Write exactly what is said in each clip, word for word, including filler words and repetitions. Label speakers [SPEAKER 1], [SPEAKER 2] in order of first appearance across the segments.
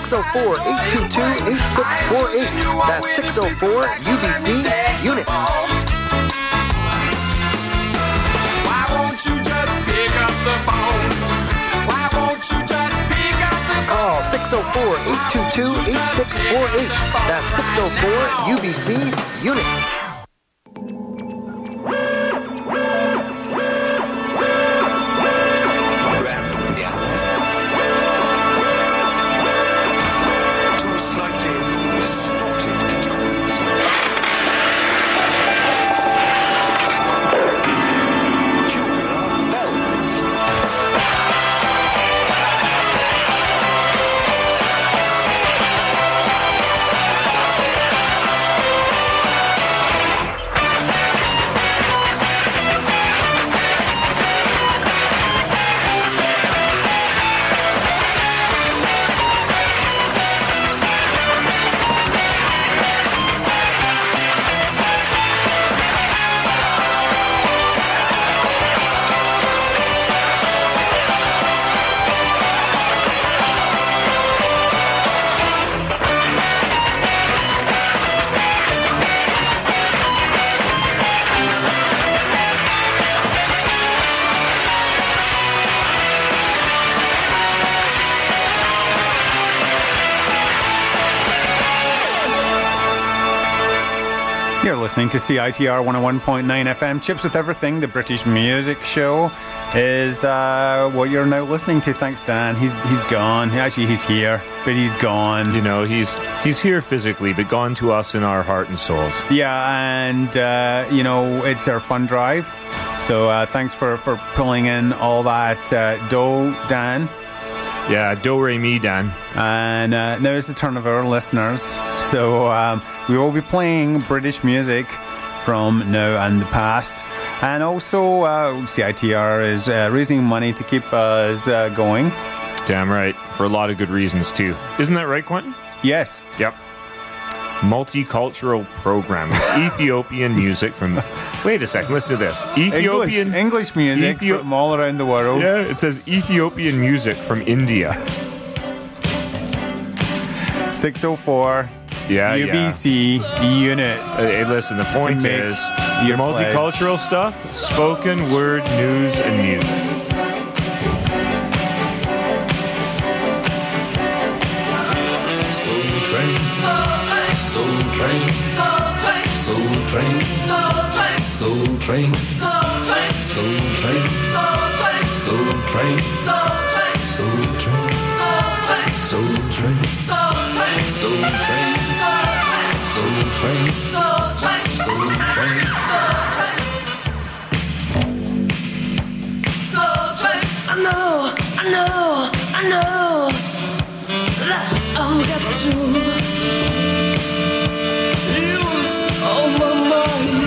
[SPEAKER 1] six oh four, eight two two, eight six four eight. That's six oh four U B C unit.
[SPEAKER 2] Why won't you just pick up the phone? Why won't you just pick up the phone?
[SPEAKER 1] Call six oh four, eight two two, eight six four eight. That's six oh four U B C unit.
[SPEAKER 3] You're listening to C I T R one oh one point nine F M, Chips with Everything. The British Music Show is uh, what you're now listening to. Thanks, Dan. He's he's gone. Actually, he's here, but he's gone.
[SPEAKER 4] You know, he's he's here physically, but gone to us in our heart and souls.
[SPEAKER 3] Yeah, and uh, you know, it's our fund drive. So uh, thanks for, for pulling in all that uh, dough, Dan.
[SPEAKER 4] Yeah, do re mi, Dan.
[SPEAKER 3] And uh, now it's the turn of our listeners. So um, we will be playing British music from now and the past. And also, uh, C I T R is uh, raising money to keep us uh, going.
[SPEAKER 4] Damn right. For a lot of good reasons, too. Isn't that right, Quentin?
[SPEAKER 3] Yes.
[SPEAKER 4] Yep. Multicultural program. Ethiopian music from... Wait a second, listen to this. Ethiopian...
[SPEAKER 3] English, English music Ethio- from all around the world.
[SPEAKER 4] Yeah, it says Ethiopian music from India.
[SPEAKER 3] six oh four
[SPEAKER 4] yeah,
[SPEAKER 3] U B C
[SPEAKER 4] yeah.
[SPEAKER 3] unit.
[SPEAKER 4] Hey, listen, the point is your multicultural stuff, spoken word, news, and music.
[SPEAKER 2] Soul train, soul train, soul train, soul train, soul train, soul train, soul train, soul train, soul train, soul train, soul train, soul train, soul train, soul train, soul train, soul train, soul train, soul train, soul train. I know, I know, I know that I'll get to use all my mind.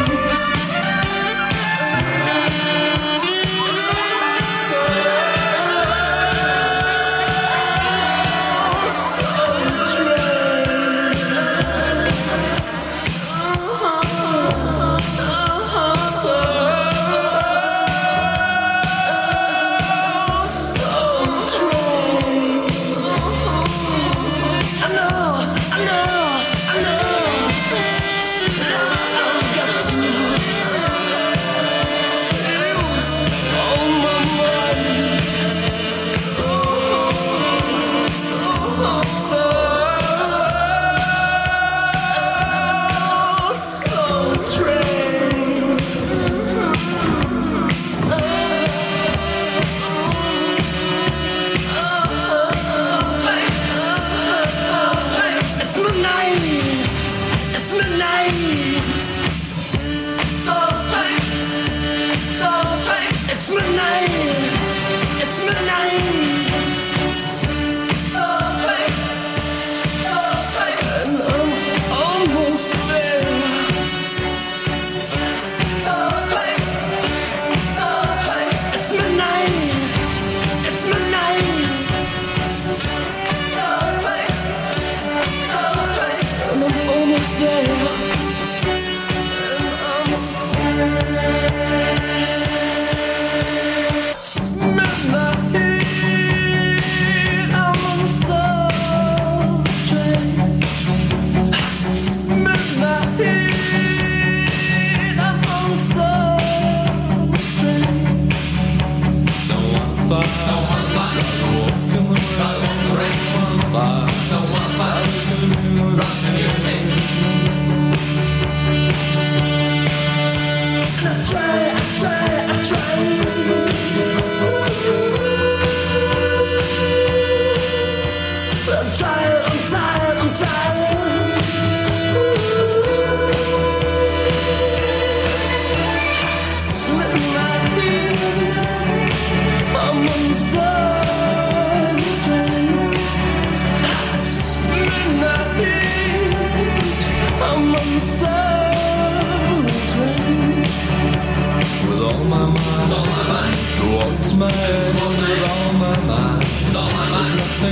[SPEAKER 2] I know, I know.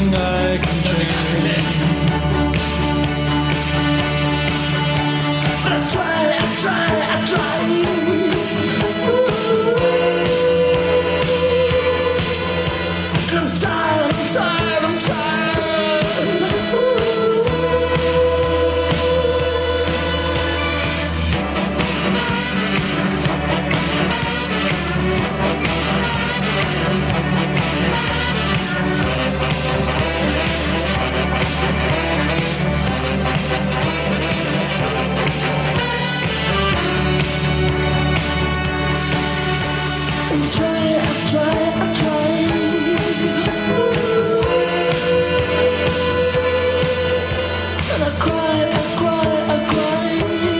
[SPEAKER 2] nothing I can change. I try, I try, I try. I'm tired, I'm tired, I'm tired. I try, I try, I try. And I cry, I cry, I cry.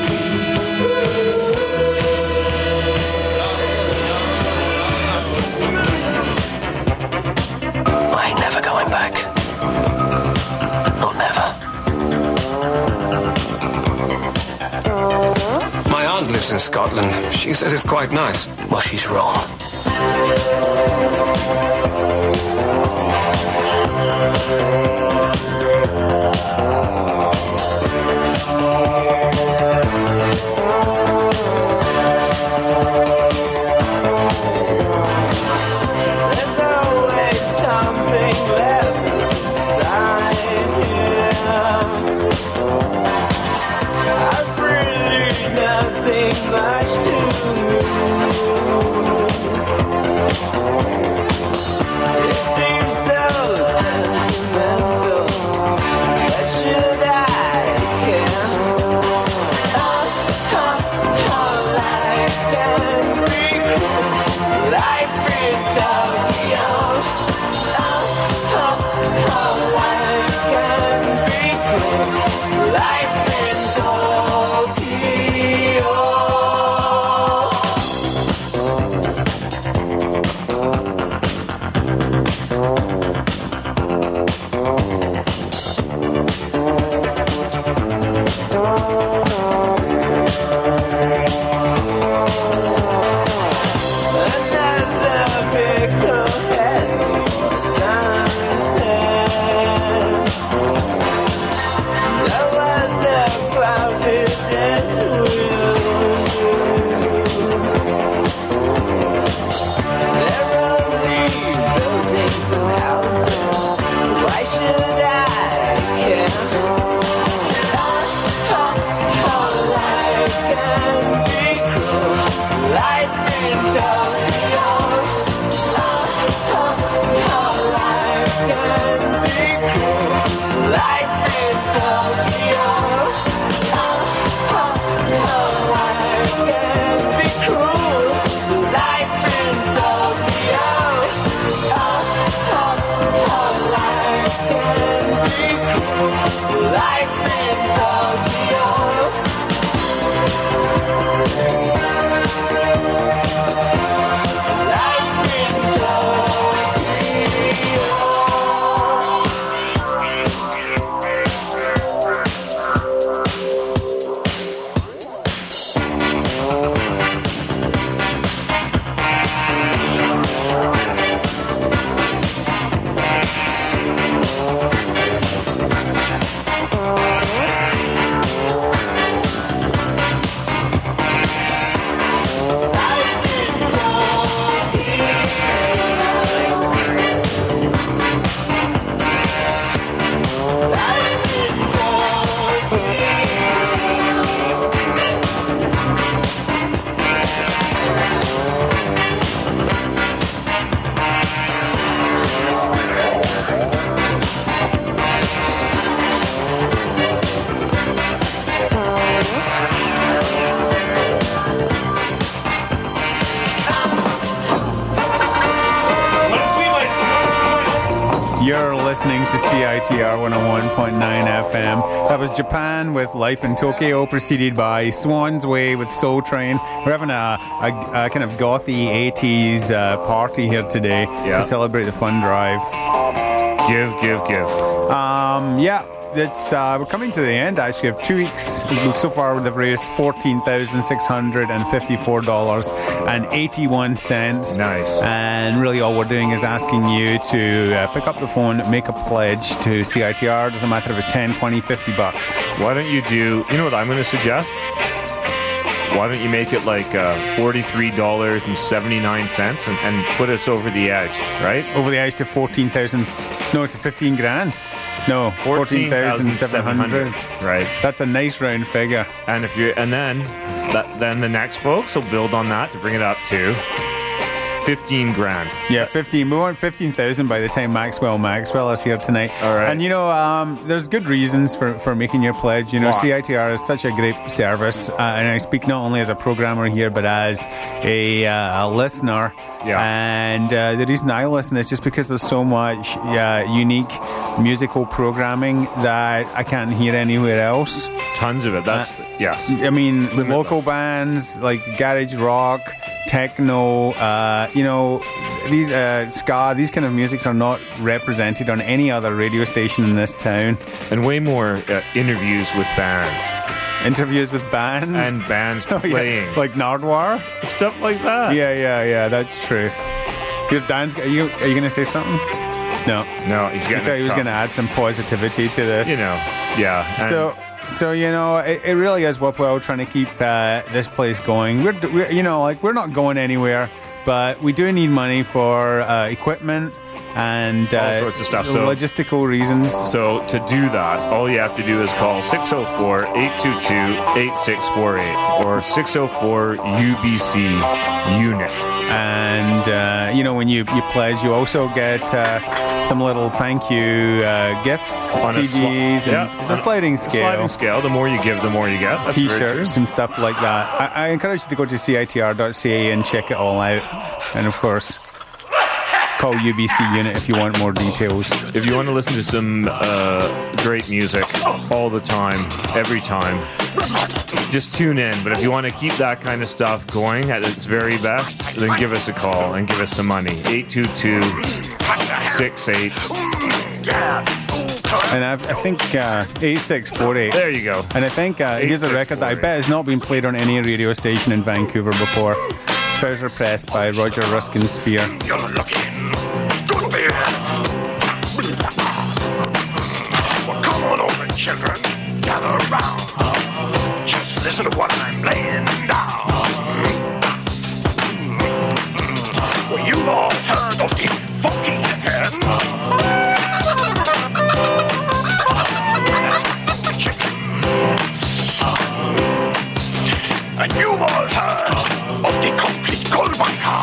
[SPEAKER 5] I ain't never going back. Not never.
[SPEAKER 6] My aunt lives in Scotland. She says it's quite nice.
[SPEAKER 5] Well, she's wrong.
[SPEAKER 2] There's always something left inside here. I've really nothing much to lose. It seems so sentimental. Why should I care? Oh, oh, oh, life can be cruel. Life in Tokyo. Oh, oh, oh, life can be cruel. Life in Tokyo. Another pickle head to the sunset. No other crowded dance will do. They're only buildings and houses. Why should I care? Oh, oh, oh, life can be cruel. Life in Tokyo. Oh, oh, oh, life can be cruel. Life in Tokyo. Oh, oh, oh, life can be cruel. Life in Tokyo. Oh, oh, oh, life can be cruel. Life in Tokyo. Life in Tokyo.
[SPEAKER 3] You're listening to C I T R one oh one point nine F M. That was Japan with Life in Tokyo, preceded by Swan's Way with Soul Train. We're having a, a, a kind of gothy eighties uh, party here today
[SPEAKER 4] Yeah.
[SPEAKER 3] to celebrate the fun drive.
[SPEAKER 4] Give, give, give.
[SPEAKER 3] Um, yeah. it's uh, we're coming to the end, actually, of two weeks. So far, they've raised fourteen thousand six hundred fifty-four dollars and eighty-one cents.
[SPEAKER 4] Nice.
[SPEAKER 3] And really all we're doing is asking you to uh, pick up the phone, make a pledge to C I T R. Doesn't matter if it's ten, twenty, fifty bucks.
[SPEAKER 4] Why don't you do, you know what I'm going to suggest? Why don't you make it like uh, forty-three dollars and seventy-nine cents and, and put us over the edge, right?
[SPEAKER 3] Over the edge to fourteen thousand, no, to fifteen grand. No, fourteen thousand seven hundred.
[SPEAKER 4] Right.
[SPEAKER 3] That's a nice round figure.
[SPEAKER 4] And if you and then that then the next folks will build on that to bring it up to fifteen grand.
[SPEAKER 3] Yeah, fifteen. We want fifteen thousand by the time Maxwell Maxwell is here tonight.
[SPEAKER 4] All right.
[SPEAKER 3] And you know, um, there's good reasons for, for making your pledge. You know,
[SPEAKER 4] What?
[SPEAKER 3] C I T R is such a great service, uh, and I speak not only as a programmer here, but as a, uh, a listener.
[SPEAKER 4] Yeah.
[SPEAKER 3] And uh, the reason I listen is just because there's so much uh, unique musical programming that I can't hear anywhere else.
[SPEAKER 4] Tons of it. That's
[SPEAKER 3] Uh,
[SPEAKER 4] yes.
[SPEAKER 3] I mean,
[SPEAKER 4] Limitless.
[SPEAKER 3] local bands like garage rock, techno, uh, you know, these uh, ska, these kind of musics are not represented on any other radio station in this town.
[SPEAKER 4] And way more uh, interviews with bands
[SPEAKER 3] Interviews with bands
[SPEAKER 4] and bands
[SPEAKER 3] Oh, yeah.
[SPEAKER 4] playing
[SPEAKER 3] like Nardwar.
[SPEAKER 4] stuff like that.
[SPEAKER 3] Yeah, yeah, yeah. That's true. Your Dan's, are you are you going to say something? No.
[SPEAKER 4] No, he's
[SPEAKER 3] I
[SPEAKER 4] getting.
[SPEAKER 3] thought
[SPEAKER 4] a
[SPEAKER 3] he was
[SPEAKER 4] cup.
[SPEAKER 3] going to add some positivity to this.
[SPEAKER 4] You know. Yeah. And
[SPEAKER 3] So, so you know, it, it really is worthwhile trying to keep uh, this place going. We're, we're, you know, like we're not going anywhere, but we do need money for uh, equipment and uh,
[SPEAKER 4] All sorts of stuff, so-
[SPEAKER 3] logistical reasons.
[SPEAKER 4] So to do that, all you have to do is call six oh four, eight two two, eight six four eight or six oh four U B C unit.
[SPEAKER 3] And uh, you know, when you, you pledge, you also get uh, some little thank you uh, gifts,
[SPEAKER 4] On a
[SPEAKER 3] C Ds,
[SPEAKER 4] sli-
[SPEAKER 3] and
[SPEAKER 4] yeah,
[SPEAKER 3] it's a
[SPEAKER 4] on
[SPEAKER 3] sliding scale.
[SPEAKER 4] Sliding scale. The more you give, the more you get. That's very true.
[SPEAKER 3] T-shirts and stuff like that. I, I encourage you to go to C I T R dot C A and check it all out. And of course, call U B C Unit if you want more details.
[SPEAKER 4] If you want to listen to some uh, great music all the time, every time, just tune in. But if you want to keep that kind of stuff going at its very best, then give us a call and give us some money. eight two two, six eight.
[SPEAKER 3] And I've, I think uh, eight six four eight.
[SPEAKER 4] There you go.
[SPEAKER 3] And I think uh, here's a record that I bet has not been played on any radio station in Vancouver before. Trouser Press by Roger Ruskin Spear.
[SPEAKER 7] You're looking good, baby. Well, come on over, children. Gather around. Just listen to what I'm laying down. Well, you've all heard of the funky chicken. Chicken. And you've all heard of the complete Goldbunker.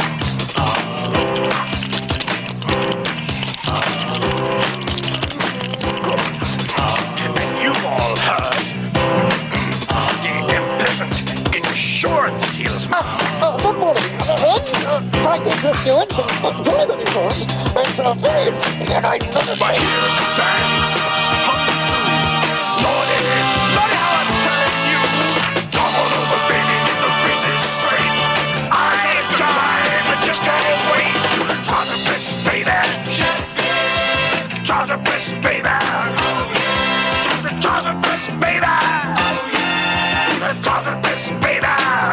[SPEAKER 7] And you've all heard of the implicit insurance salesman.
[SPEAKER 8] Uh, good morning, everyone. Uh, Frankie Chris Stewart from very good insurance. It's uh, very interesting, and I love it.
[SPEAKER 7] But here's the dance. Lordy, Lordy, how I'm telling you. Come on over, baby, get the business straight. I ain't time, I just can't wait. Trouser Press, baby. Trouser Press, baby. Trouser Press, baby. Trouser Press, baby.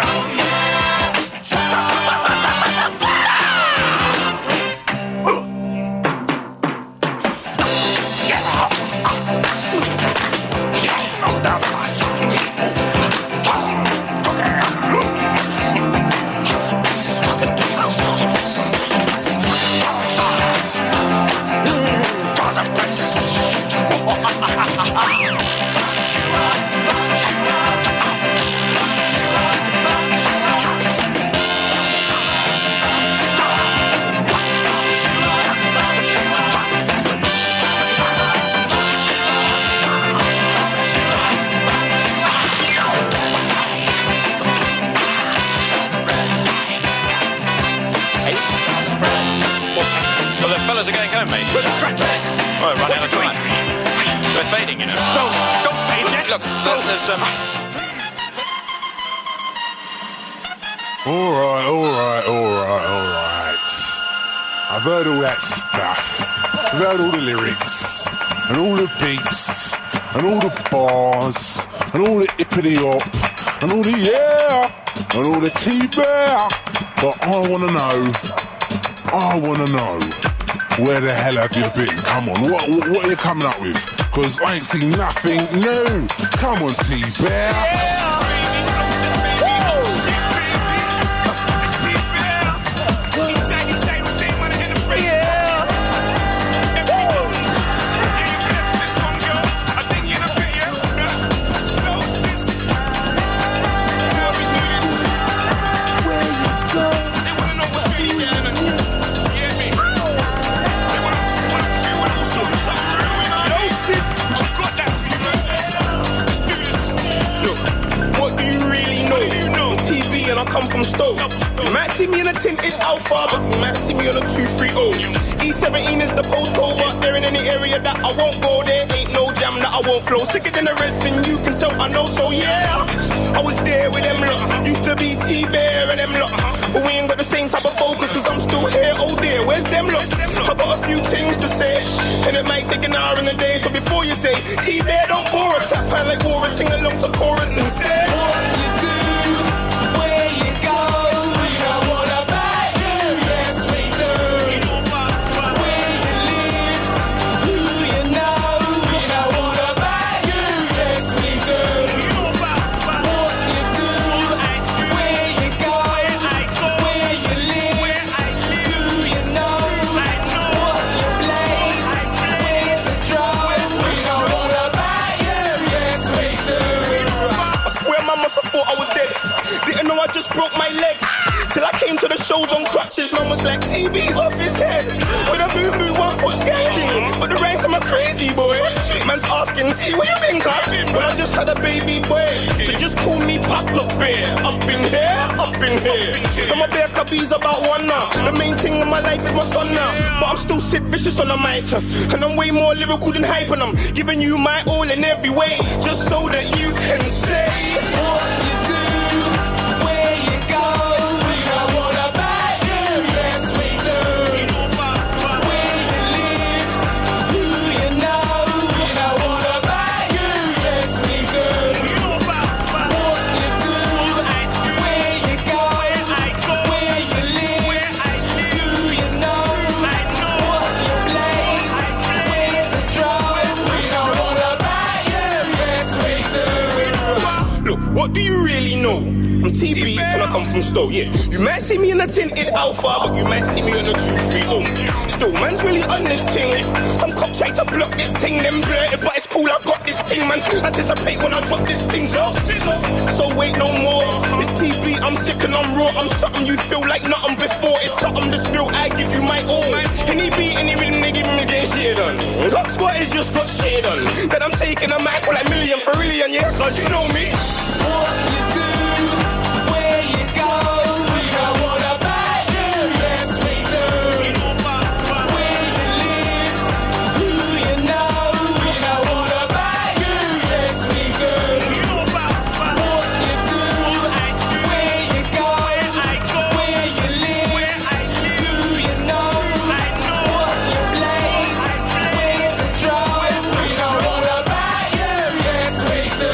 [SPEAKER 9] Well, the fellas are going home, mate. Well, run out of time. They're fading, you know.
[SPEAKER 7] No, don't fade yet.
[SPEAKER 9] Look, look, there's um.
[SPEAKER 10] All right, all right, all right, all right. I've heard all that stuff. I've heard all the lyrics. and all the beats, and all the bars, and all the hippity hop, and all the yeah, and all the T-Bear. But I wanna know, I wanna know, where the hell have you been? Come on, what, what, what are you coming up with? Cause I ain't seen nothing new. Come on, T-Bear. Yeah.
[SPEAKER 11] I come from Stoke. You might see me in a tinted Alpha, but you might see me on a two three oh. E seventeen is the postcode, but they're in any area that I won't go. There ain't no jam that I won't flow. Sicker than the rest, and you can tell I know. So yeah, I was there with them lot. Used to be T-Bear and them lot, but we ain't got the same type of focus, cause I'm still here. Oh dear, where's them lot? I got a few things to say, and it might take an hour in a day. So before you say T-Bear, don't bore us. Tap hand like Warren, sing along to chorus and say what you do. I just broke my leg till I came to the shows on crutches. Man was like T B's off his head with a moo moo one foot skanking, but the rank I'm a crazy boy. Man's asking T, where you been, cut? Well, I just had a baby boy, so just call me Pop Up Bear. Up in here, up in here. I'm a bear cubby's about one now. The main thing in my life is my son now, but I'm still Sid Vicious on the mic, and I'm way more lyrical than hype, and I'm giving you my all in every way, just so that you can say what you do. What do you really know? I'm T B and I come from Stoke, yeah. You might see me in a tinted Alpha, but you might see me in a two three oh. Still, man's really on this thing. Some cop try to block this thing, then blur it, but it's cool, I got this thing, man. Anticipate when I drop this thing, so So wait no more. It's T B, I'm sick and I'm raw. I'm something you feel like nothing before. It's something that's real, I give you my all. Any beat, any rhythm, they give me their shit on. Lock squad is just got shit on. Then I'm taking a mic for like million for million, yeah, cause you know me. What you do, where you go, we don't wanna buy you, yes we do. Where you live, who you know, we don't wanna buy you, yes we do. What you do, where you go, where you live, who you know, what you blaze, where's the drive, we don't wanna buy you, yes we do.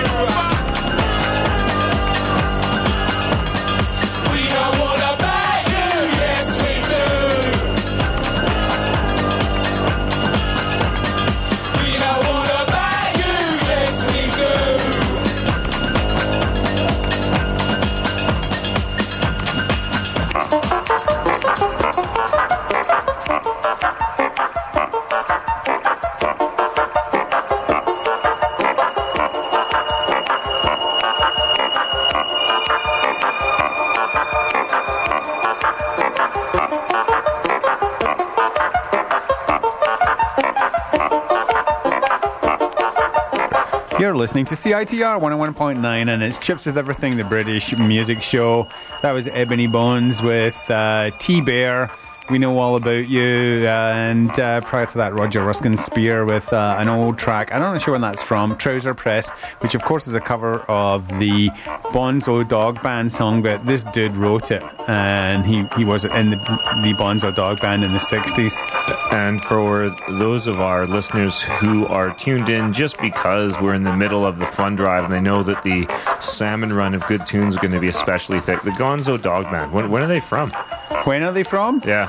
[SPEAKER 3] You're listening to C I T R one oh one point nine, and it's Chips with Everything, the British music show. That was Ebony Bones with uh, T-Bear, We Know All About You, uh, and uh, prior to that, Roger Ruskin Spear with uh, an old track. I'm not sure when that's from, Trouser Press, which of course is a cover of the Bonzo Dog Band song, but this dude wrote it, and he, he was in the, the Bonzo Dog Band in the sixties.
[SPEAKER 4] And for those of our listeners who are tuned in just because we're in the middle of the fun drive and they know that the salmon run of good tunes is going to be especially thick, the Gonzo Dog Band, when, when are they from?
[SPEAKER 3] When are they from?
[SPEAKER 4] Yeah.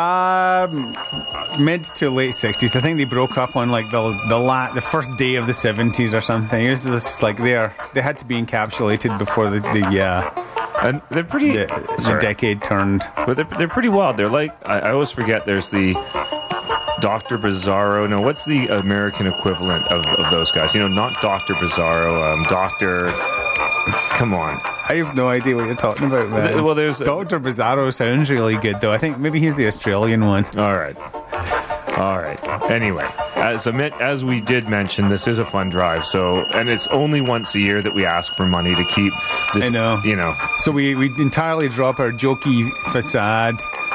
[SPEAKER 3] Um, mid to late sixties. I think they broke up on like the the la- the first day of the seventies or something. It was just like they're they had to be encapsulated before the the uh,
[SPEAKER 4] and they're pretty
[SPEAKER 3] the, the decade turned.
[SPEAKER 4] But they're they're pretty wild. They're like I, I always forget. There's the Doctor Bizarro. No, what's the American equivalent of, of those guys? You know, not Doctor Bizarro. Um, Doctor. Come on.
[SPEAKER 3] I have no idea what you're talking about, man.
[SPEAKER 4] Well, there's
[SPEAKER 3] Doctor Bizarro sounds really good, though. I think maybe he's the Australian one.
[SPEAKER 4] All right. All right. Anyway, as as we did mention, this is a fun drive. So, and it's only once a year that we ask for money to keep this.
[SPEAKER 3] I know.
[SPEAKER 4] You know.
[SPEAKER 3] So we we entirely drop our jokey facade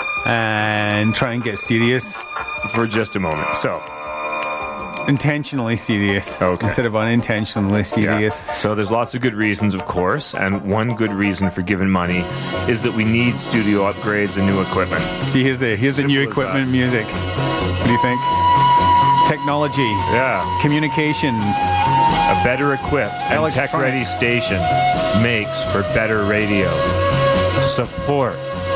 [SPEAKER 3] and try and get serious
[SPEAKER 4] for just a moment. So.
[SPEAKER 3] Intentionally serious
[SPEAKER 4] okay.
[SPEAKER 3] instead of unintentionally serious.
[SPEAKER 4] Yeah. So there's lots of good reasons, of course, and one good reason for giving money is that we need studio upgrades and new equipment.
[SPEAKER 3] Here's the here's Simple the new equipment music. What do you think? Technology.
[SPEAKER 4] Yeah.
[SPEAKER 3] Communications.
[SPEAKER 4] A better equipped and tech-ready station makes for better radio. Support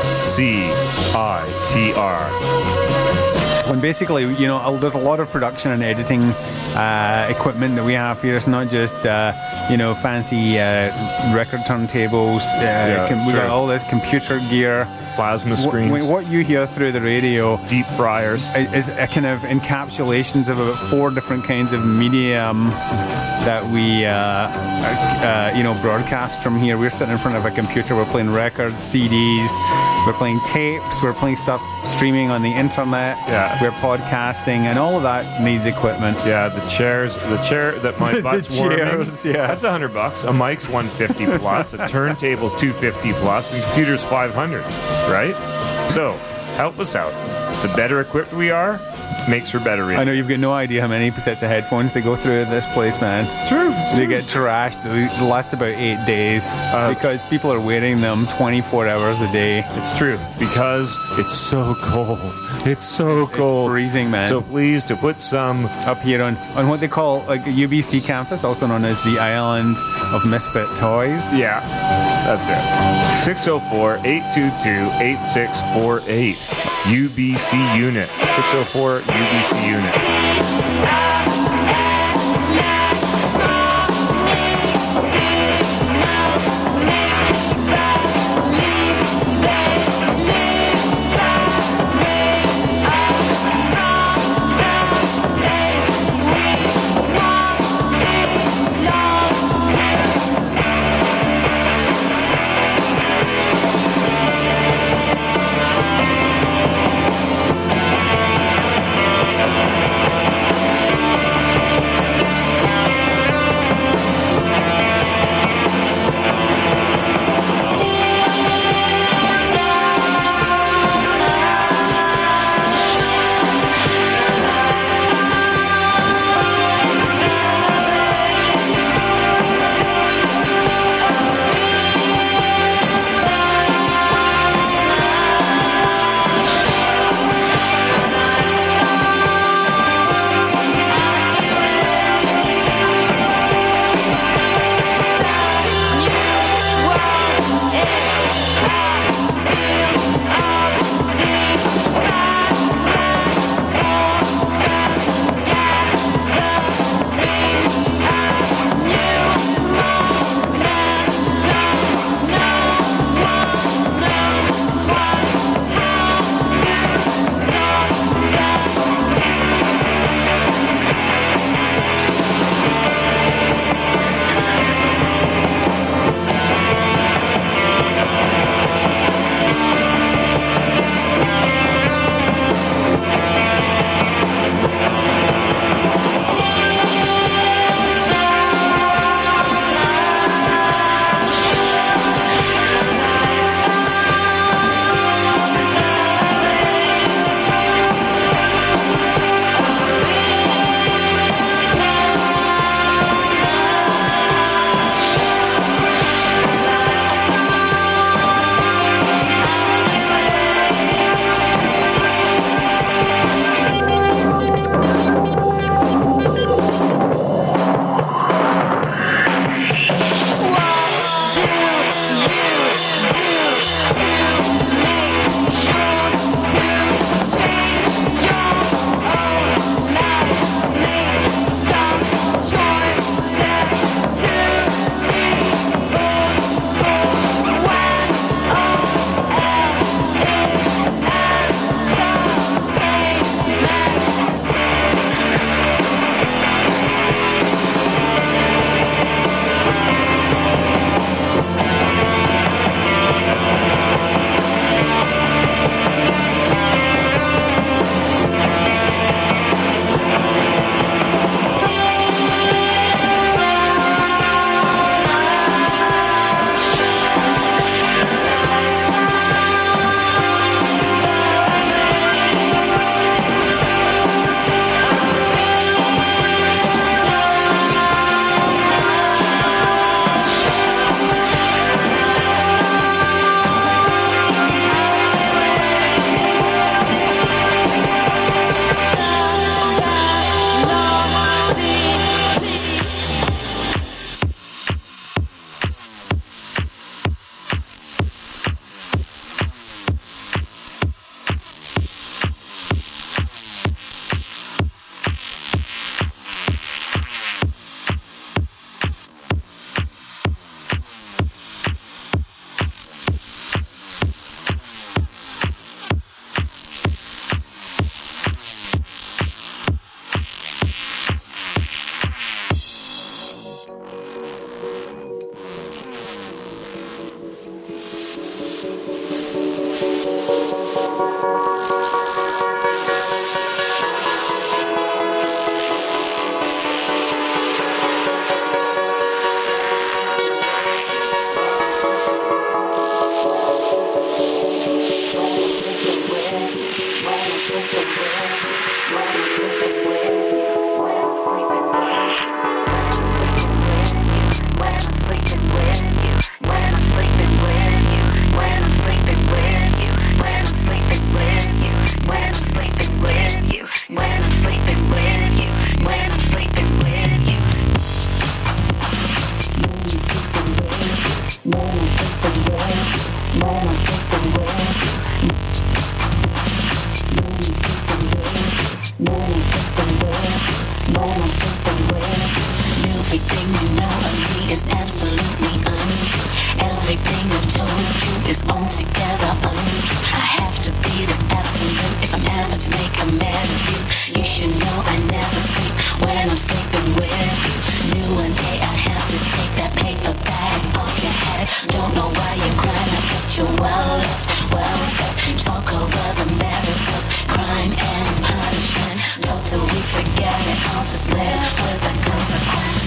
[SPEAKER 4] C I T R.
[SPEAKER 3] When basically, you know, there's a lot of production and editing uh, equipment that we have here. It's not just, uh, you know, fancy uh, record turntables. Uh,
[SPEAKER 4] yeah,
[SPEAKER 3] com- we got all this computer gear.
[SPEAKER 4] Plasma screens.
[SPEAKER 3] W- what you hear through the radio,
[SPEAKER 4] deep fryers,
[SPEAKER 3] is a kind of encapsulations of about four different kinds of mediums that we, uh, uh, you know, broadcast from here. We're sitting in front of a computer. We're playing records, C Ds. We're playing tapes. We're playing stuff streaming on the internet.
[SPEAKER 4] Yeah.
[SPEAKER 3] We're podcasting, and all of that needs equipment.
[SPEAKER 4] Yeah, the chairs, the chair that my butt's
[SPEAKER 3] the
[SPEAKER 4] warming.
[SPEAKER 3] chairs, yeah.
[SPEAKER 4] That's a hundred bucks. A mic's one fifty plus. A turntable's two fifty plus. And computer's five hundred. Right? So, help us out. The better equipped we are, makes for better radio.
[SPEAKER 3] I know you've got no idea how many sets of headphones they go through at this place, man.
[SPEAKER 4] It's true. It's
[SPEAKER 3] they
[SPEAKER 4] true.
[SPEAKER 3] get trashed. They last about eight days uh, because people are wearing them twenty-four hours a day.
[SPEAKER 4] It's true. Because it's so cold. It's so cold.
[SPEAKER 3] It's freezing, man.
[SPEAKER 4] So please, to put some...
[SPEAKER 3] Up here on, on what they call like U B C campus, also known as the Island of Misfit Toys.
[SPEAKER 4] Yeah, that's it. six oh four, eight two two, eight six four eight. U B C Unit. six oh four U B C Unit.
[SPEAKER 12] Everything you know of me is absolutely untrue. Everything I've told you is altogether untrue. I have to be this absolute if I'm ever to make a man of you. You should know I never sleep when I'm sleeping with you. Knew one day I'd have to take that paper bag off your head. Don't know why you're crying, I bet you're well left, well fed. Talk over the merits of crime and punishment. Talk till we forget it, I'll just live with the consequence.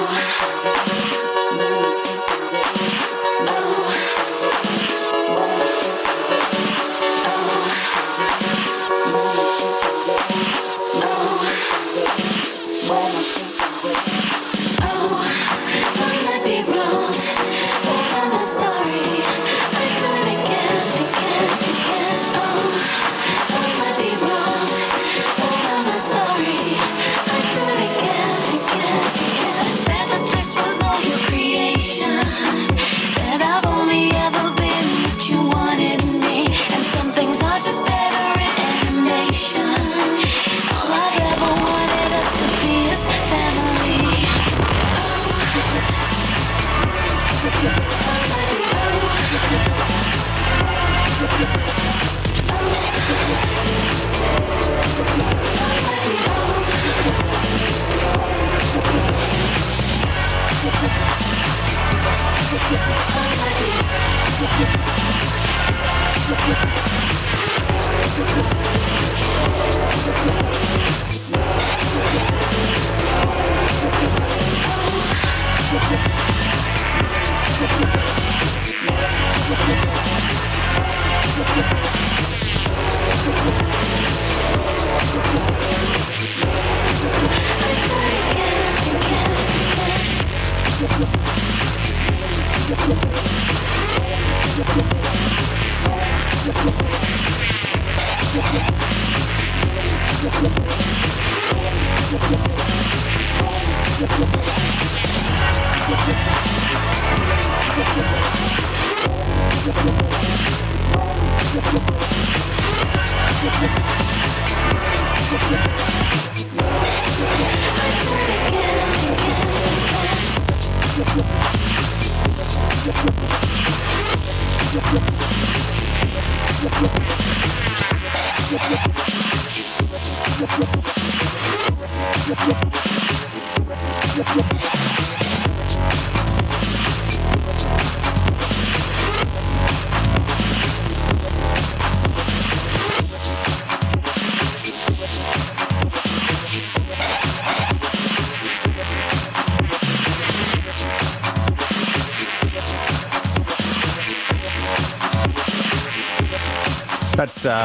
[SPEAKER 3] That's uh,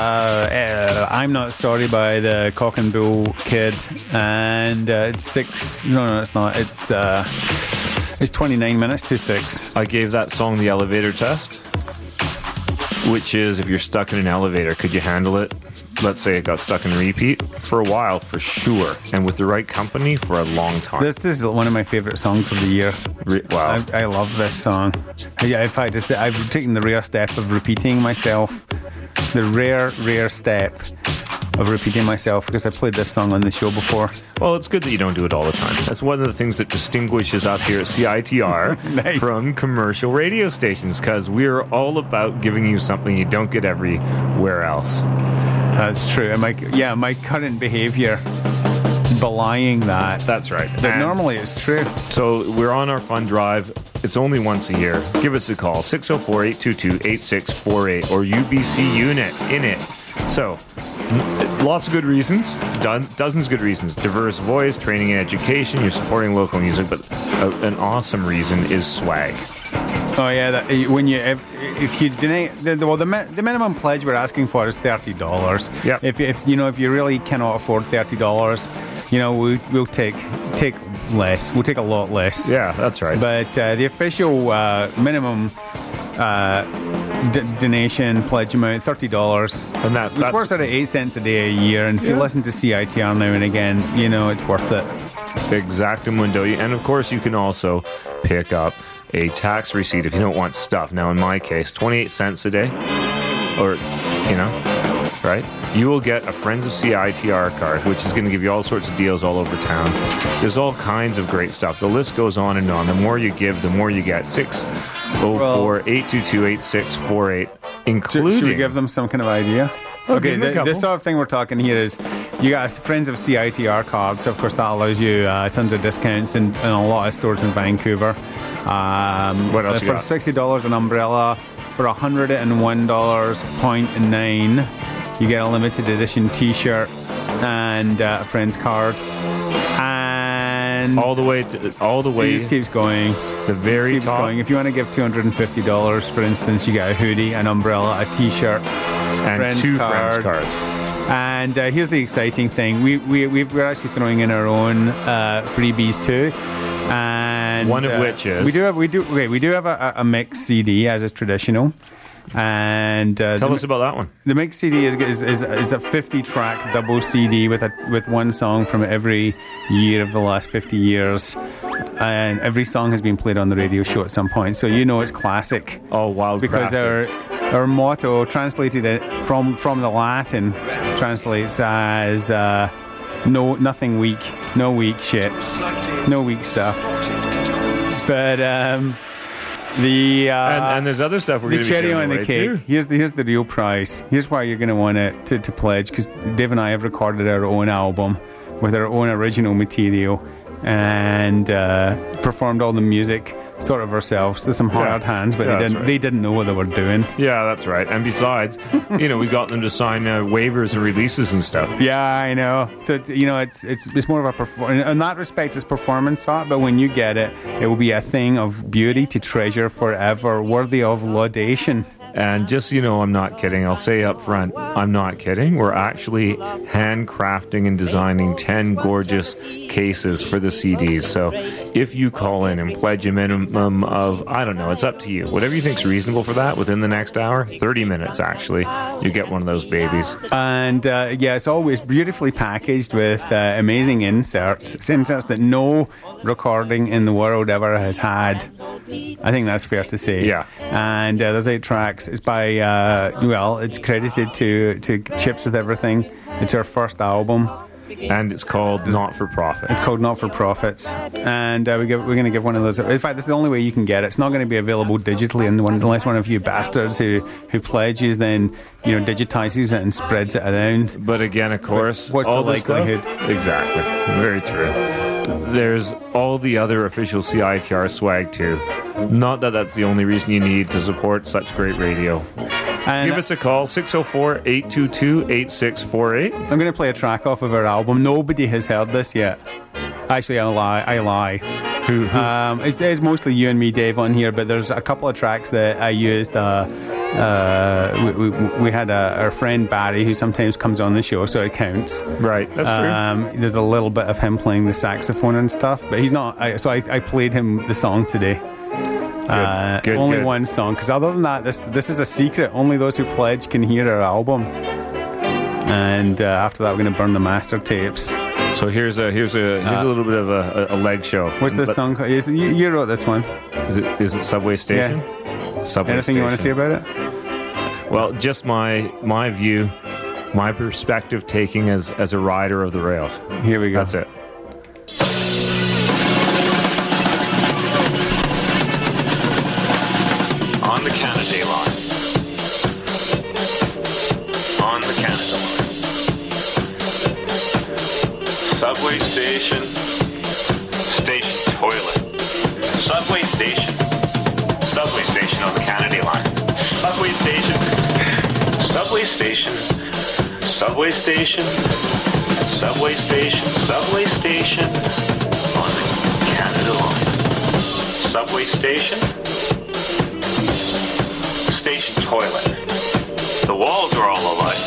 [SPEAKER 3] uh, I'm Not Sorry by the Cock and Bull Kid, and uh, it's six. No, no, it's not. It's uh, it's twenty-nine minutes to six.
[SPEAKER 4] I gave that song the elevator test, which is if you're stuck in an elevator, could you handle it? Let's say it got stuck in repeat for a while, for sure, and with the right company for a long time.
[SPEAKER 3] This is one of my favorite songs of the year.
[SPEAKER 4] Re- wow,
[SPEAKER 3] I, I love this song. Yeah, in fact, it's the, I've taken the rare step of repeating myself. The rare, rare step of repeating myself because I played this song on the show before.
[SPEAKER 4] Well, it's good that you don't do it all the time. That's one of the things that distinguishes us here at C I T R
[SPEAKER 3] Nice.
[SPEAKER 4] from commercial radio stations, because we're all about giving you something you don't get everywhere else.
[SPEAKER 3] That's true. And my, yeah, my current behaviour belying that.
[SPEAKER 4] That's right.
[SPEAKER 3] But
[SPEAKER 4] And
[SPEAKER 3] normally it's true.
[SPEAKER 4] So we're on our fund drive. It's only once a year. Give us a call, six oh four, eight two two, eight six four eight, or U B C Unit in it. So, n- lots of good reasons, do- dozens of good reasons. Diverse voice, training and education, you're supporting local music, but a, an awesome reason is swag.
[SPEAKER 3] Oh yeah, that, when you if, if you donate, the, the, well, the, mi- the minimum pledge we're asking for is thirty dollars.
[SPEAKER 4] Yeah.
[SPEAKER 3] If if you know if you really cannot afford thirty dollars, you know we, we'll take take less. We'll take a lot less.
[SPEAKER 4] Yeah, that's right.
[SPEAKER 3] But uh, the official uh, minimum uh, d- donation pledge amount thirty dollars,
[SPEAKER 4] and that
[SPEAKER 3] which
[SPEAKER 4] that's,
[SPEAKER 3] works out at eight cents a day a year. And if
[SPEAKER 4] Yeah.
[SPEAKER 3] you listen to C I T R now and again, you know it's worth it.
[SPEAKER 4] Exactamundo. And of course, you can also pick up a tax receipt if you don't want stuff. Now, in my case, twenty-eight cents a day, or you know, right? you will get a Friends of C I T R card, which is going to give you all sorts of deals all over town. There's all kinds of great stuff. The list goes on and on. The more you give, the more you get. six oh four, eight two two, eight six four eight, including...
[SPEAKER 3] Should we give them some kind of idea?
[SPEAKER 4] Oh,
[SPEAKER 3] okay,
[SPEAKER 4] give them a
[SPEAKER 3] the,
[SPEAKER 4] couple.
[SPEAKER 3] the sort of thing we're talking here is you got Friends of C I T R cards, so of course that allows you uh, tons of discounts in, in a lot of stores in Vancouver. Um,
[SPEAKER 4] What else you
[SPEAKER 3] For
[SPEAKER 4] got?
[SPEAKER 3] sixty dollars an umbrella, for one hundred one dollars point nine, you get a limited edition T-shirt and uh, a Friends card. And
[SPEAKER 4] all the way to, all the way
[SPEAKER 3] it just keeps going.
[SPEAKER 4] The very
[SPEAKER 3] keeps
[SPEAKER 4] top.
[SPEAKER 3] going. If you want to give two hundred fifty dollars, for instance, you get a hoodie, an umbrella, a T-shirt,
[SPEAKER 4] and
[SPEAKER 3] Friends
[SPEAKER 4] two
[SPEAKER 3] cards.
[SPEAKER 4] Friends cards.
[SPEAKER 3] And uh, here's the exciting thing: we we we've, we're actually throwing in our own uh, freebies too. And
[SPEAKER 4] One of
[SPEAKER 3] uh,
[SPEAKER 4] which is
[SPEAKER 3] we do have we do okay, we do have a, a mix C D as is traditional. And uh,
[SPEAKER 4] Tell
[SPEAKER 3] the,
[SPEAKER 4] us about that one.
[SPEAKER 3] The mix C D is is, is, is a fifty track double C D with a with one song from every year of the last fifty years, and every song has been played on the radio show at some point. So you know it's classic.
[SPEAKER 4] Oh, wild!
[SPEAKER 3] Because our our motto, translated it from from the Latin, translates as uh, no nothing weak, no weak shit, no weak stuff. But um, the uh,
[SPEAKER 4] and, and there's other stuff we're
[SPEAKER 3] the
[SPEAKER 4] going to be
[SPEAKER 3] cherry
[SPEAKER 4] giving
[SPEAKER 3] on the
[SPEAKER 4] away
[SPEAKER 3] cake.
[SPEAKER 4] too.
[SPEAKER 3] Here's the here's the real prize. Here's why you're going to want it to to pledge, because Dave and I have recorded our own album with our own original material and uh, performed all the music sort of ourselves. There's some hard
[SPEAKER 4] Yeah.
[SPEAKER 3] hands, but
[SPEAKER 4] Yeah,
[SPEAKER 3] they
[SPEAKER 4] that's
[SPEAKER 3] didn't
[SPEAKER 4] right.
[SPEAKER 3] they didn't know what they were doing.
[SPEAKER 4] Yeah, that's right. And besides, you know, we got them to sign uh, waivers and releases and stuff.
[SPEAKER 3] Yeah, I know. So it's- you know, it's it's it's more of a perform. In that respect, it's performance art. But when you get it, it will be a thing of beauty to treasure forever, worthy of laudation.
[SPEAKER 4] And just so you know, I'm not kidding. I'll say up front, I'm not kidding. We're actually handcrafting and designing ten gorgeous cases for the C Ds. So if you call in and pledge a minimum of, I don't know, it's up to you. Whatever you think's reasonable for that within the next hour, thirty minutes actually, you get one of those babies.
[SPEAKER 3] And uh, yeah, it's always beautifully packaged with uh, amazing inserts, inserts that no recording in the world ever has had. I think that's fair to say.
[SPEAKER 4] Yeah.
[SPEAKER 3] And uh, there's eight tracks. It's by, uh, well, it's credited to, to Chips With Everything. It's our first album.
[SPEAKER 4] And it's called Not For Profits.
[SPEAKER 3] It's called Not For Profits. And uh, we give, we're going to give one of those. In fact, that's the only way you can get it. It's not going to be available digitally and one, unless one of you bastards who, who pledges then, you know, digitizes it and spreads it around.
[SPEAKER 4] But again, of course,
[SPEAKER 3] what's
[SPEAKER 4] all
[SPEAKER 3] the
[SPEAKER 4] this stuff-
[SPEAKER 3] likelihood?
[SPEAKER 4] Exactly. Very true. There's all the other official C I T R swag too. Not that that's the only reason you need to support such great radio.
[SPEAKER 3] And
[SPEAKER 4] Give us a call, six oh four, eight two two, eight six four eight.
[SPEAKER 3] I'm going to play a track off of our album. Nobody has heard this yet. Actually, I lie. I lie.
[SPEAKER 4] Who? who?
[SPEAKER 3] Um, it's, it's mostly you and me, Dave, on here, but there's a couple of tracks that I used. Uh, uh, we, we, we had a, our friend Barry, who sometimes comes on the show, so it counts.
[SPEAKER 4] Right, that's true.
[SPEAKER 3] Um, there's a little bit of him playing the saxophone and stuff, but he's not. I, so I, I played him the song today. Uh,
[SPEAKER 4] good,
[SPEAKER 3] only
[SPEAKER 4] good.
[SPEAKER 3] one song, because other than that, this this is a secret. Only those who pledge can hear our album. And uh, after that, we're going to burn the master tapes.
[SPEAKER 4] So here's a here's a here's a little bit of a, a, a leg show.
[SPEAKER 3] What's this
[SPEAKER 4] But-
[SPEAKER 3] song called? Is it, you, you wrote this one.
[SPEAKER 4] Is it is it Subway Station? Subway
[SPEAKER 3] Anything
[SPEAKER 4] Station.
[SPEAKER 3] you want to say about it?
[SPEAKER 4] Well, just my my view, my perspective taking as as a rider of the rails.
[SPEAKER 3] Here we go.
[SPEAKER 4] That's it.
[SPEAKER 13] On the Canada line. On the Canada line. Subway station. Station toilet. Subway station. Subway station on the Canada line. Subway station. Subway station. Subway station. Subway station. Subway station on the Canada line. Subway station. Station toilet. The walls are all alike.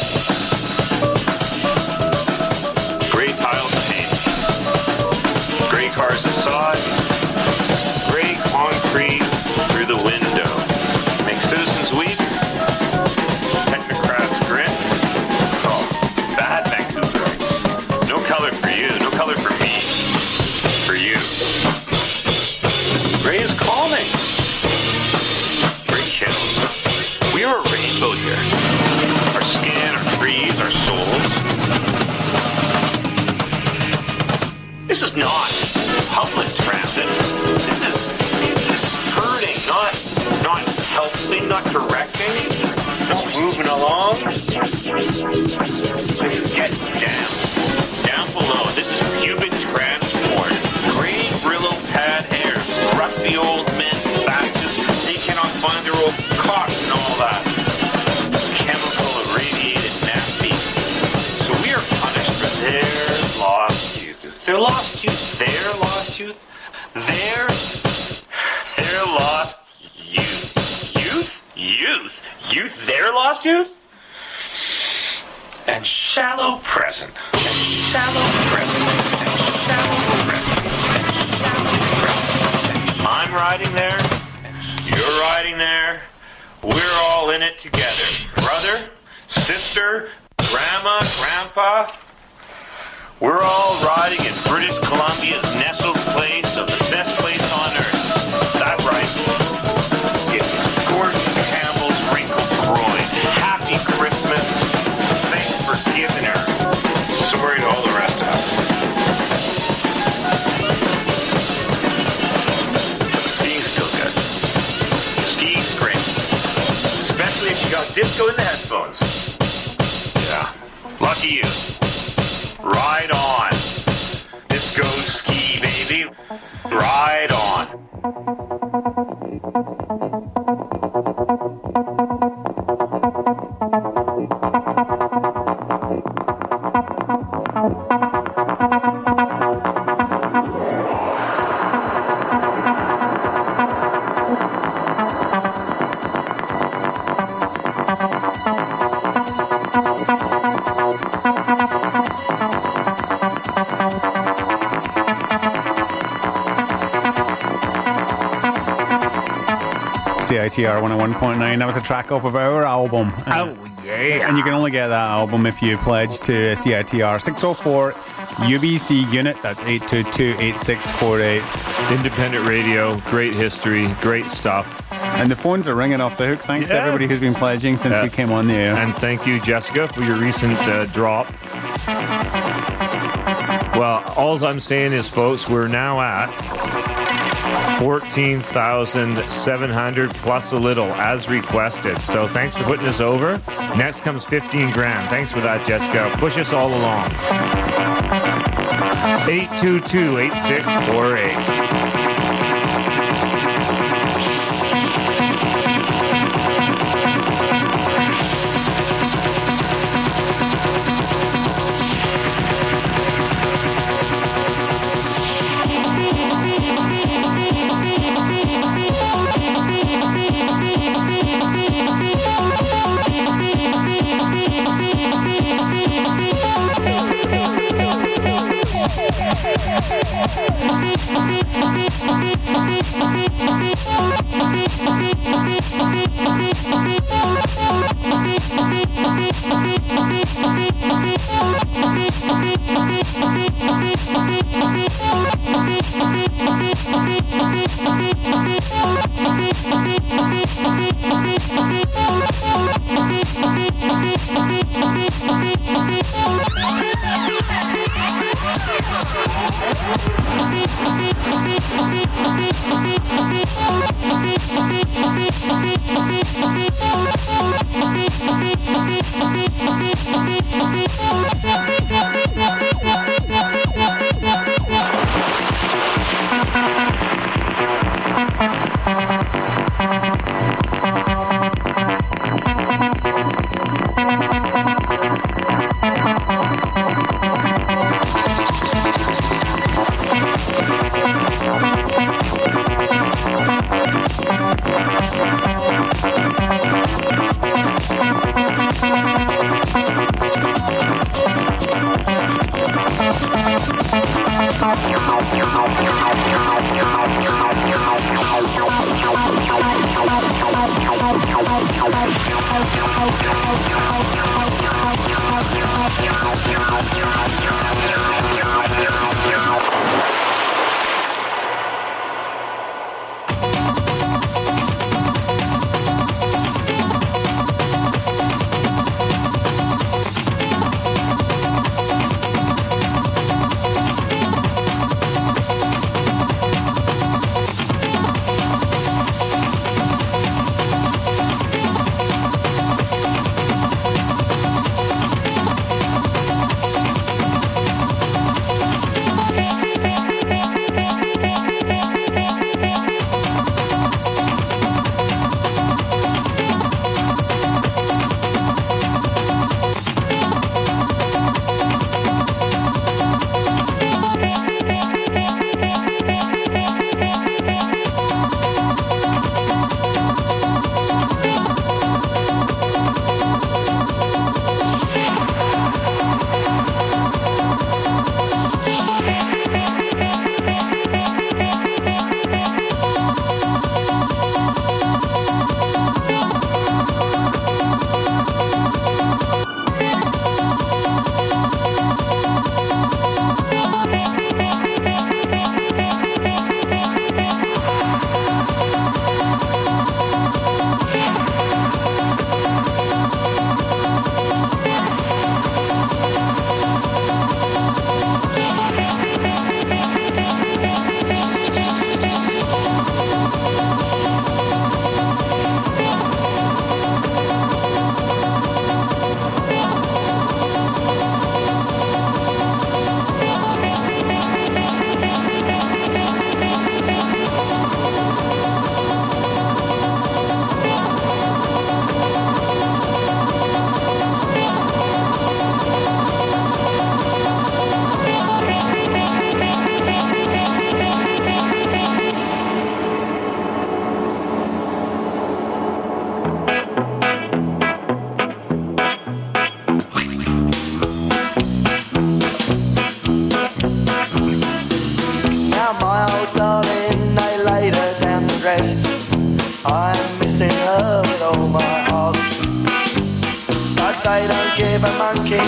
[SPEAKER 13] Gray tile paint. Gray cars inside. Gray concrete through the window. Make citizens weep. Technocrats grin. Oh, bad Vancouver. No color for you. No color for me. For you. Gray is calming. Gray kills. We are a radio This is not public transit. This is this is hurting, not not helping, not directing, not moving along. This is getting down, down below. This is pubic transport. Green Brillo pad hairs, rusty old men, batches. They cannot find their old cocks and all that. Chemical irradiated nasty. So we are punished for their lost youth. Their lost youth. Their lost youth. Their their lost youth. Youth? Youth? Youth? Their lost youth? And shallow present. And shallow present. And shallow present. And shallow present. I'm riding there. You're riding there. We're all in it together. Brother, sister, grandma, grandpa. We're all riding in British Columbia's nestled place of the best place on earth. That's right. It's Gordon Campbell's wrinkled groin. Happy Christmas. Thanks for giving her. Sorry to all the rest of us. Skiing's still good. Skiing's great. Especially if you got disco in the headphones. Yeah. Lucky you. Ride on. Disco ski, baby. Ride on.
[SPEAKER 3] C I T R one oh one point nine. That was a track off of our album.
[SPEAKER 4] Oh, yeah.
[SPEAKER 3] And you can only get that album if you pledge to C I T R six oh four U B C unit. That's eight two two, eight six four eight.
[SPEAKER 4] Independent radio, great history, great stuff.
[SPEAKER 3] And the phones are ringing off the hook. Thanks
[SPEAKER 4] yeah.
[SPEAKER 3] to everybody who's been pledging since
[SPEAKER 4] yeah.
[SPEAKER 3] we came on the air.
[SPEAKER 4] And thank you, Jessica, for your recent uh, drop. Well, all I'm saying is, folks, we're now at fourteen thousand seven hundred plus a little, as requested. So thanks for putting us over. Next comes fifteen grand. Thanks for that, Jessica. Push us all along. eight two two, eight six four eight.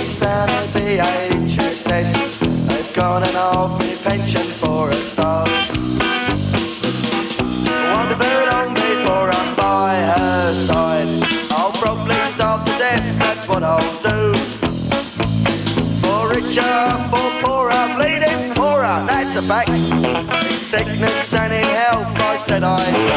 [SPEAKER 14] She's down at the H S S. They've gone and off me pension for a start. Wonder very long before I'm by her side. I'll probably starve to death, that's what I'll do. For richer, for poorer, bleeding poorer, that's a fact. In sickness and in health, I said I do.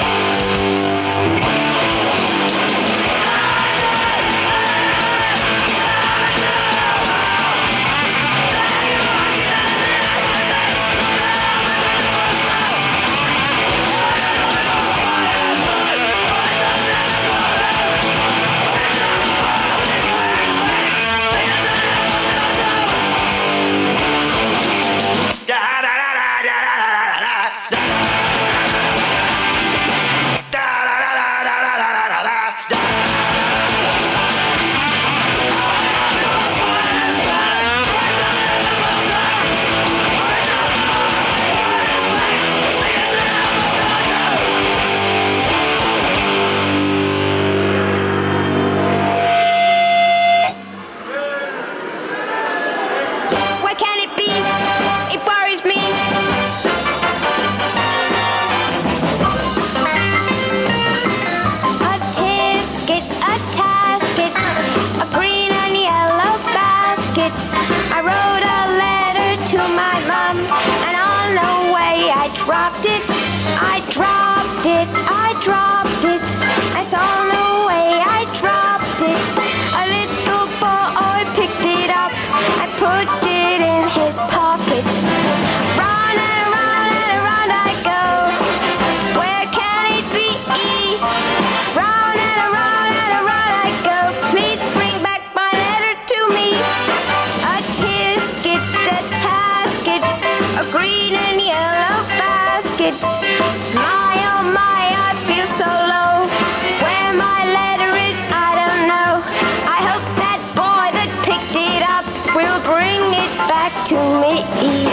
[SPEAKER 15] dropped it, I dropped it, I dropped it. I saw no way, I dropped it. A little boy picked it up, I put it in his pocket. Round and around and around I go. Where can it be? Round and around and around I go. Please bring back my letter to me. A tisket, a tasket, a green and yellow basket. My oh my, I feel so low. Where my letter is, I don't know. I hope that boy that picked it up will bring it back to me.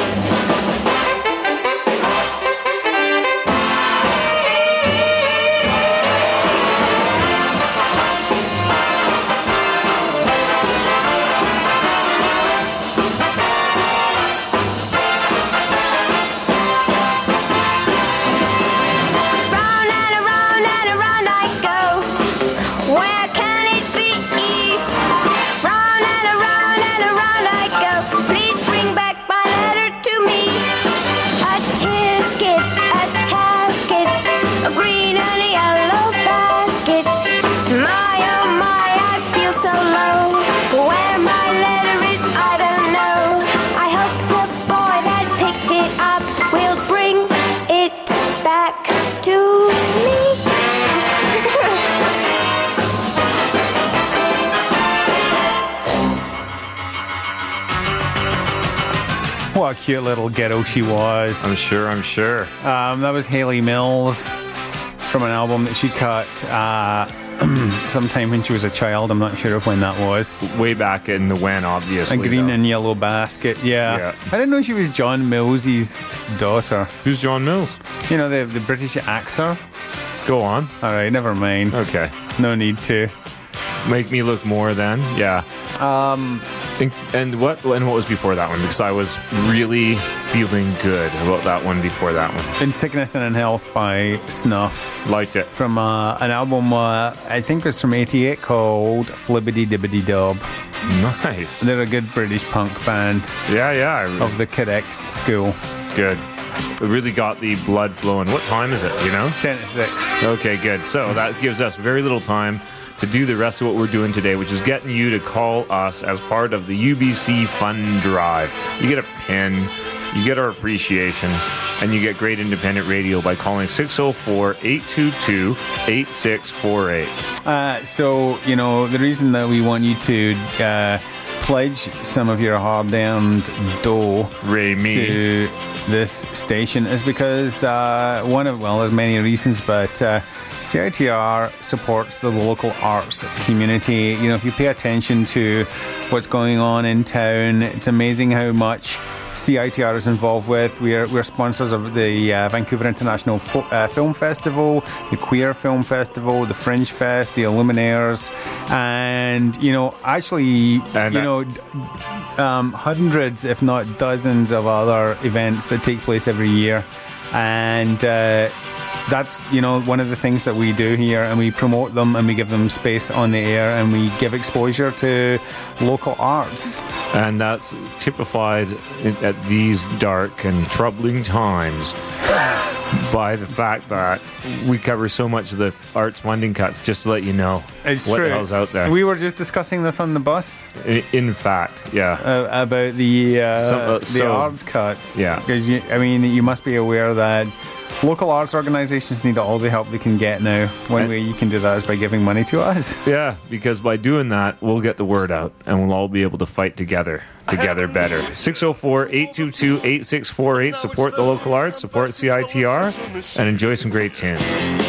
[SPEAKER 3] What a cute little ghetto she was.
[SPEAKER 4] I'm sure, I'm sure.
[SPEAKER 3] Um, that was Hayley Mills from an album that she cut uh, sometime when she was a child. I'm not sure of when that was.
[SPEAKER 4] Way back in the when, obviously.
[SPEAKER 3] A green
[SPEAKER 4] though.
[SPEAKER 3] and yellow basket, yeah.
[SPEAKER 4] Yeah.
[SPEAKER 3] I didn't know she was John Mills's daughter.
[SPEAKER 4] Who's John Mills?
[SPEAKER 3] You know, the, the British actor.
[SPEAKER 4] Go on.
[SPEAKER 3] All right, never mind.
[SPEAKER 4] Okay.
[SPEAKER 3] No need to.
[SPEAKER 4] Make me look more then, yeah.
[SPEAKER 3] Um,
[SPEAKER 4] and, and what and what was before that one? Because I was really feeling good about that one before that one.
[SPEAKER 3] In Sickness and in Health by Snuff.
[SPEAKER 4] Liked it.
[SPEAKER 3] From uh, an album, uh, I think it was from eighty-eight, called Flibbity Dibbity Dub.
[SPEAKER 4] Nice.
[SPEAKER 3] They're a good British punk band.
[SPEAKER 4] Yeah, yeah. Really,
[SPEAKER 3] of the correct school.
[SPEAKER 4] Good. It really got the blood flowing. What time is it, you know?
[SPEAKER 3] ten to six.
[SPEAKER 4] Okay, good. So that gives us very little time to do the rest of what we're doing today, which is getting you to call us as part of the U B C Fund Drive. You get a pin, you get our appreciation, and you get great independent radio by calling six oh four, eight two two, eight six four eight.
[SPEAKER 3] Uh, so, you know, the reason that we want you to uh, pledge some of your hard-earned dough
[SPEAKER 4] Ray me.
[SPEAKER 3] to this station is because uh, one of, well, there's many reasons, but uh, C I T R supports the local arts community. You know, if you pay attention to what's going on in town, it's amazing how much C I T R is involved with. We're we're sponsors of the uh, Vancouver International Fo- uh, Film Festival, the Queer Film Festival, the Fringe Fest, the Illuminaires, and you know, actually,
[SPEAKER 4] and
[SPEAKER 3] you know, um, hundreds, if not dozens, of other events that take place every year, and. Uh, That's, you know, one of the things that we do here, and we promote them and we give them space on the air and we give exposure to local arts.
[SPEAKER 4] And that's typified in, at these dark and troubling times by the fact that we cover so much of the arts funding cuts, just to let you know
[SPEAKER 3] it's
[SPEAKER 4] what
[SPEAKER 3] true.
[SPEAKER 4] the hell's out there.
[SPEAKER 3] We were just discussing this on the bus.
[SPEAKER 4] In, in fact, yeah.
[SPEAKER 3] Uh, about the, uh,
[SPEAKER 4] Some, uh,
[SPEAKER 3] the
[SPEAKER 4] so,
[SPEAKER 3] arts cuts.
[SPEAKER 4] Yeah.
[SPEAKER 3] Because, I mean, you must be aware that local arts organisations need all the help they can get now. One
[SPEAKER 4] and,
[SPEAKER 3] way you can do that is by giving money to us.
[SPEAKER 4] Yeah, because by doing that, we'll get the word out and we'll all be able to fight together, together better. six oh four, eight two two, eight six four eight. Support the local arts, support C I T R, and enjoy some great tunes.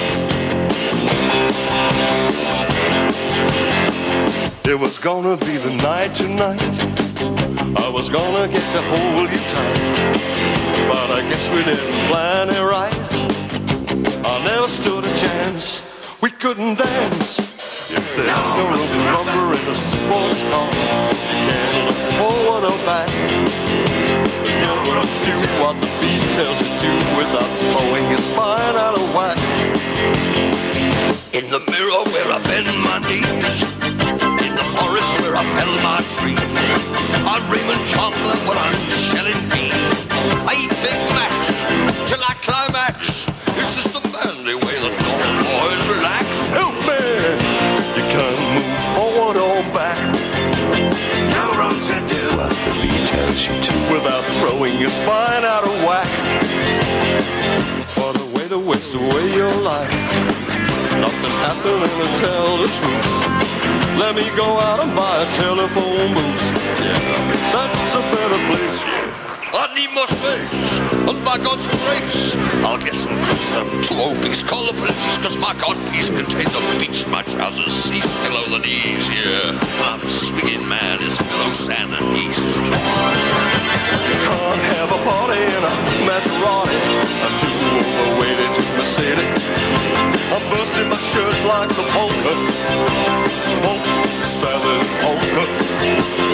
[SPEAKER 16] It was gonna be the night tonight. I was gonna get to hold you tight, but I guess we didn't plan it right. I never stood a chance. We couldn't dance. If there's no room to lumber in a sports car, you can't look forward or back. There's no room to do what the beat tells you to without blowing your spine out of whack.
[SPEAKER 7] In the mirror where I bend my knees, in the forest where I fell my trees, I'm reaming chocolate when I'm shelling peas. I eat Big Macs till I climax. Is this the manly way that normal boys relax?
[SPEAKER 16] Help me! You can't move forward or back.
[SPEAKER 7] No room to do what the beat tells you to
[SPEAKER 16] without throwing your spine out of whack. What a way to waste away your life. Nothing happening to tell the truth. Let me go out and buy a telephone booth. Yeah, that's a better place. Yeah.
[SPEAKER 7] I need more space, and by God's grace, I'll get some closer to obese collar police, cause my godpiece contains a beach my trousers cease below the knees. Yeah, I'm swinging man is below sand and east.
[SPEAKER 16] You can't have a party in a Maserati. I'm too overweighted to Mercedes. I'm bursting my shirt like the polka. Polka, salad, polka.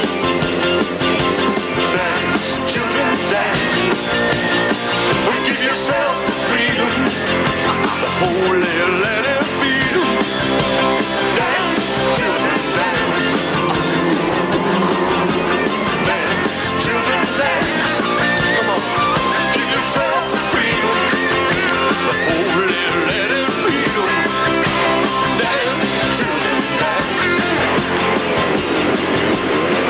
[SPEAKER 16] Dance, children, dance. Give yourself the freedom, the holy let it be. Dance, children, dance. Dance, children, dance. Come on, give yourself the freedom, the holy let it be. Dance, children, dance.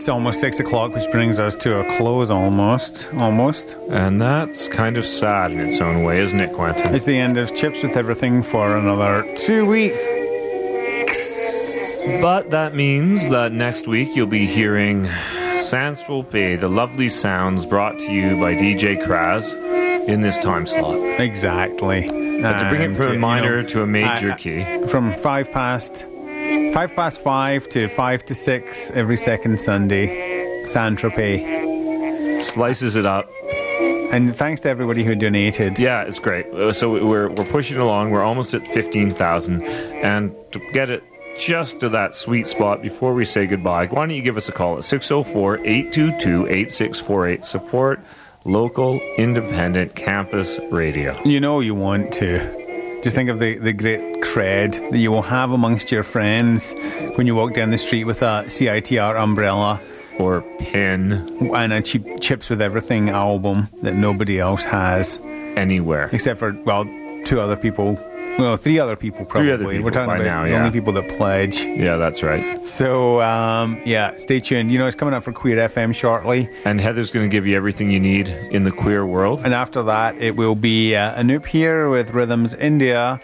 [SPEAKER 3] It's almost six o'clock, which brings us to a close almost. Almost.
[SPEAKER 4] And that's kind of sad in its own way, isn't it, Quentin?
[SPEAKER 3] It's the end of Chips with Everything for another two weeks.
[SPEAKER 4] But that means that next week you'll be hearing Saint-Tropez, the lovely sounds brought to you by D J Kraz in this time slot.
[SPEAKER 3] Exactly.
[SPEAKER 4] But to bring it from
[SPEAKER 3] And,
[SPEAKER 4] a minor
[SPEAKER 3] you know,
[SPEAKER 4] to a major
[SPEAKER 3] I-
[SPEAKER 4] key.
[SPEAKER 3] From five past five past five to five to six every second Sunday. Saint-Tropez.
[SPEAKER 4] Slices it up.
[SPEAKER 3] And thanks to everybody who donated.
[SPEAKER 4] Yeah, it's great. Uh, So we're we're pushing along. We're almost at fifteen thousand. And to get it just to that sweet spot before we say goodbye, why don't you give us a call at six oh four, eight two two, eight six four eight. Support local, independent campus radio.
[SPEAKER 3] You know you want to. Just think of the, the great cred that you will have amongst your friends when you walk down the street with a C I T R umbrella.
[SPEAKER 4] Or pin.
[SPEAKER 3] And a cheap Chips with Everything album that nobody else has.
[SPEAKER 4] Anywhere.
[SPEAKER 3] Except for, well, two other people. Well, three other people probably.
[SPEAKER 4] Three other people
[SPEAKER 3] We're talking
[SPEAKER 4] by
[SPEAKER 3] about
[SPEAKER 4] now,
[SPEAKER 3] the
[SPEAKER 4] yeah.
[SPEAKER 3] only people that pledge.
[SPEAKER 4] Yeah, that's right.
[SPEAKER 3] So, um, yeah, stay tuned. You know, it's coming up for Queer F M shortly.
[SPEAKER 4] And Heather's going to give you everything you need in the queer world.
[SPEAKER 3] And after that, it will be uh, Anoop here with Rhythms India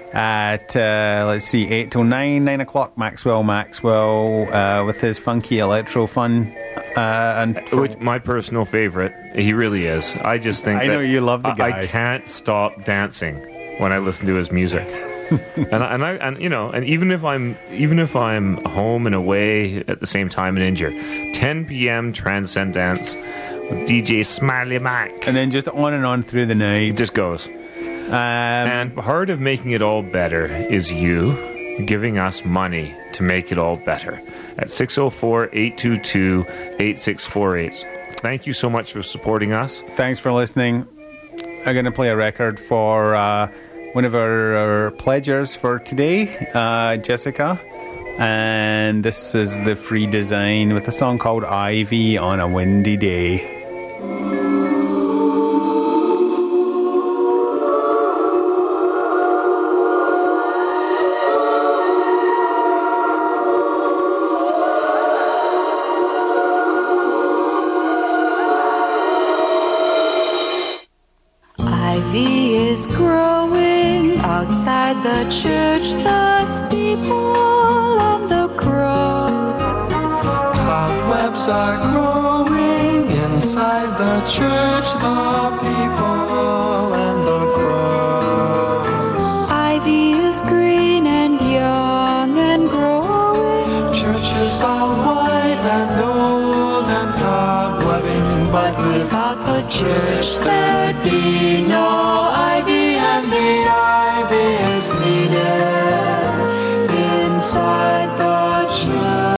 [SPEAKER 3] at, uh, let's see, eight till nine, nine o'clock. Maxwell Maxwell uh, with his funky electro fun. Uh, and
[SPEAKER 4] Which, my personal favorite. He really is. I just think
[SPEAKER 3] I
[SPEAKER 4] that
[SPEAKER 3] know you love the
[SPEAKER 4] I-
[SPEAKER 3] guy.
[SPEAKER 4] I can't stop dancing when I listen to his music. and I, and I and you know, and even if I'm even if I'm home and away at the same time and injured, ten p.m. Transcendence with D J Smiley Mac,
[SPEAKER 3] and then just on and on through the night.
[SPEAKER 4] It just goes.
[SPEAKER 3] Um,
[SPEAKER 4] and part of making it all better is you giving us money to make it all better at six oh four, eight two two, eight six four eight. Thank you so much for supporting us.
[SPEAKER 3] Thanks for listening. I'm going to play a record for uh, one of our, our pledgers for today, uh, Jessica. And this is the Free Design with a song called Ivy on a Windy Day.
[SPEAKER 17] Ivy is growing outside the church, the steeple and the cross.
[SPEAKER 2] Cobwebs are growing inside the church, the people and the cross.
[SPEAKER 17] Ivy is green and young and growing.
[SPEAKER 2] Churches are white and old and cobwebbing,
[SPEAKER 17] But without the church there'd be no ivy.